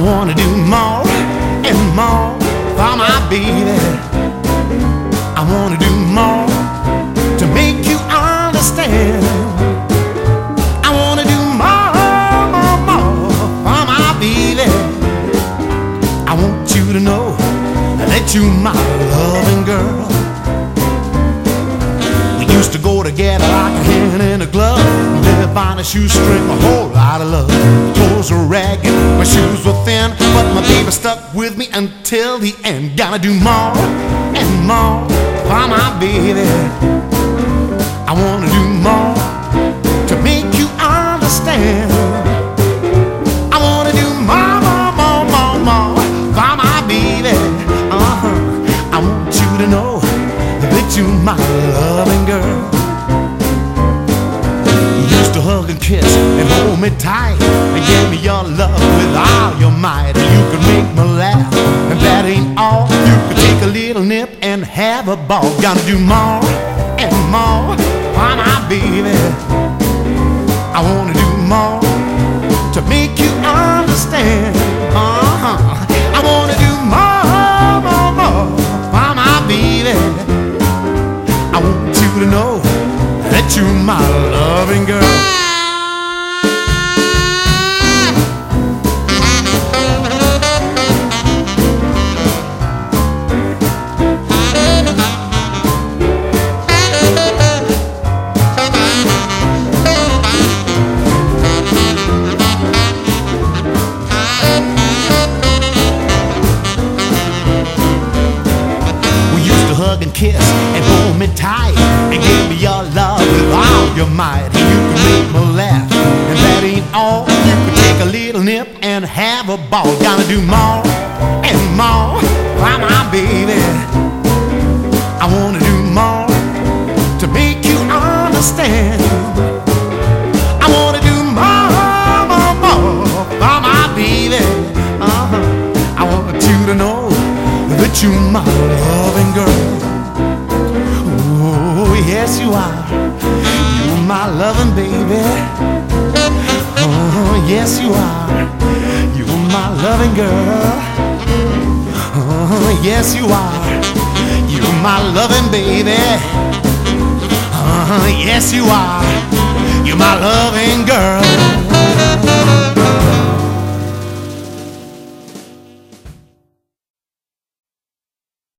wanna do more and more for my baby. I wanna do more to make you understand. I wanna do more for my baby. I want you to know that you my loving girl. We used to go together like a hand in a glove, live on a shoestring, a whole lot of love. Clothes were ragged, my shoes were thin, but my baby stuck with me until the end. Gotta do more and more for my baby. I wanna do more to make you understand. I wanna do more for my baby. I want you to know that you my loving girl. You used to hug and kiss and hold me tight and give me your love with all your might. You could make me laugh, and that ain't all. You could take a little nip and have a ball. Gotta do more and more for my baby. I wanna do more to make you understand. I wanna do more for my baby. I want you to know that you're my loving girl. Hug and kiss and hold me tight and give me your love with all your might. You can make me laugh, and that ain't all. You can take a little nip and have a ball. Gotta do more and more for my baby. I wanna do more to make you understand. I wanna do more for my baby. I want you to know that you're my loving girl. Oh, yes you are. You're my loving baby. Oh, yes you are. You're my loving girl. Oh, yes you are. You're my loving baby. Oh, yes you are. You're my loving girl.